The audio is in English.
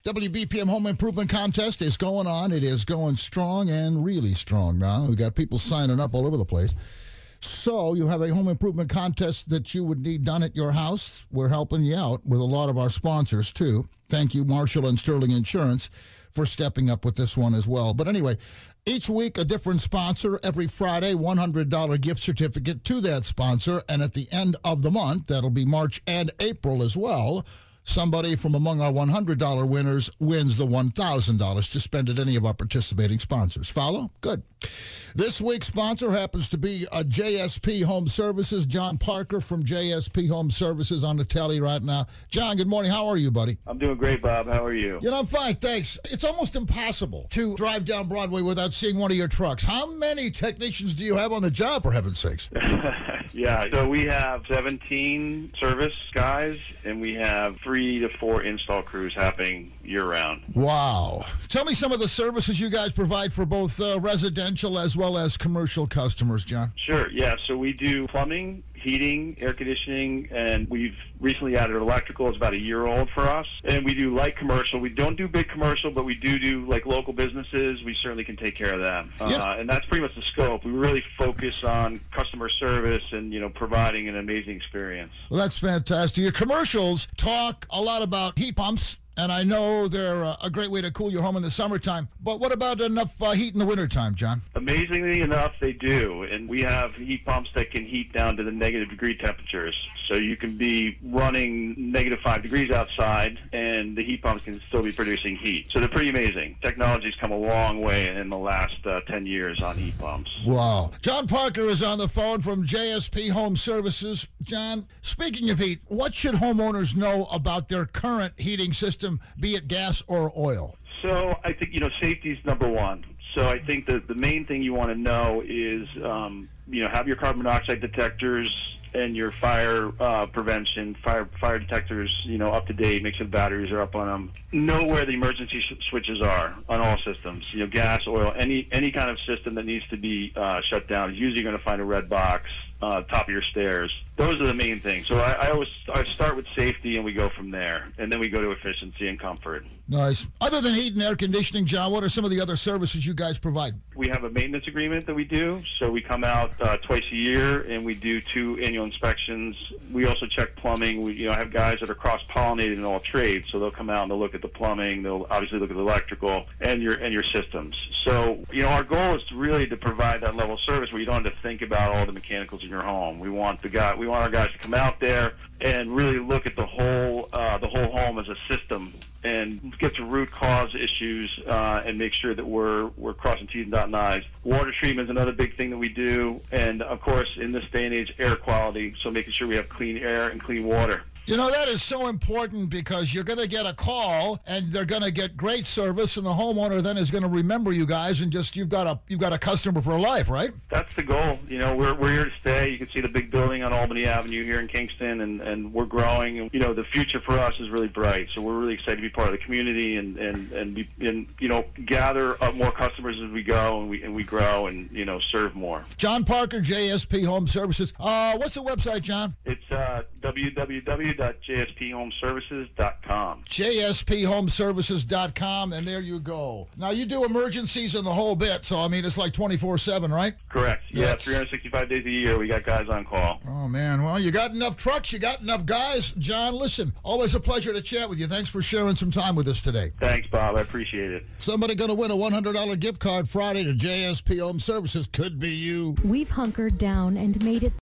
WBPM Home Improvement Contest is going on. It is going strong and really strong now. We've got people signing up all over the place. So you have a home improvement contest that you would need done at your house. We're helping you out with a lot of our sponsors, too. Thank you, Marshall and Sterling Insurance, for stepping up with this one as well. But anyway, each week a different sponsor. Every Friday, $100 gift certificate to that sponsor. And at the end of the month, that'll be March and April as well, somebody from among our $100 winners wins the $1,000 to spend at any of our participating sponsors. Follow? Good. This week's sponsor happens to be JSP Home Services. John Parker from JSP Home Services on the telly right now. John, good morning. How are you, buddy? I'm doing great, Bob. How are you? You know, I'm fine, thanks. It's almost impossible to drive down Broadway without seeing one of your trucks. How many technicians do you have on the job, for heaven's sakes? Yeah, so we have 17 service guys, and we have 3 to 4 install crews happening year-round. Wow. Tell me some of the services you guys provide for both residential as well as commercial customers, John. Sure, yeah. So we do plumbing, heating, air conditioning, and we've recently added electrical. It's about a year old for us. And we do light commercial. We don't do big commercial, but we do like local businesses. We certainly can take care of them. And that's pretty much the scope. We really focus on customer service and, providing an amazing experience. Well, that's fantastic. Your commercials talk a lot about heat pumps, and I know they're a great way to cool your home in the summertime. But what about enough heat in the wintertime, John? Amazingly enough, they do. And we have heat pumps that can heat down to the negative degree temperatures. So you can be running -5 degrees outside, and the heat pumps can still be producing heat. So they're pretty amazing. Technology's come a long way in the last 10 years on heat pumps. Wow. John Parker is on the phone from JSP Home Services. John, speaking of heat, what should homeowners know about their current heating system, be it gas or oil? So I think, safety is number one. So I think that the main thing you want to know is, have your carbon monoxide detectors and your fire prevention, fire detectors, up to date. Make sure the batteries are up on them. Know where the emergency switches are on all systems. gas, oil, any kind of system that needs to be shut down is usually going to find a red box top of your stairs. Those are the main things. So I start with safety, and we go from there, and then we go to efficiency and comfort. Nice. Other than heat and air conditioning, John, what are some of the other services you guys provide? We have a maintenance agreement that we do. So we come out twice a year, and we do 2 annual inspections. We also check plumbing. We have guys that are cross-pollinated in all trades, so they'll come out and they'll look at the plumbing. They'll obviously look at the electrical and your systems. So our goal is really to provide that level of service where you don't have to think about all the mechanicals in your home. We want our guys to come out there and really look at the whole home as a system and get to root cause issues and make sure that we're crossing T's and dotting I's. Water treatment is another big thing that we do, and of course in this day and age, air quality. So making sure we have clean air and clean water. That is so important because you're going to get a call and they're going to get great service, and the homeowner then is going to remember you guys, and just you've got a customer for life, right? That's the goal. We're here to stay. You can see the big building on Albany Avenue here in Kingston, and we're growing. And, the future for us is really bright. So we're really excited to be part of the community and gather up more customers as we go and we grow and serve more. John Parker, JSP Home Services. What's the website, John? It's www.jsphomeservices.com. jsphomeservices.com, and there you go. Now, you do emergencies and the whole bit, so, it's like 24/7, right? Correct. Yeah, 365 days a year, we got guys on call. Oh, man. Well, you got enough trucks, you got enough guys. John, listen, always a pleasure to chat with you. Thanks for sharing some time with us today. Thanks, Bob. I appreciate it. Somebody going to win a $100 gift card Friday to JSP Home Services. Could be you. We've hunkered down and made it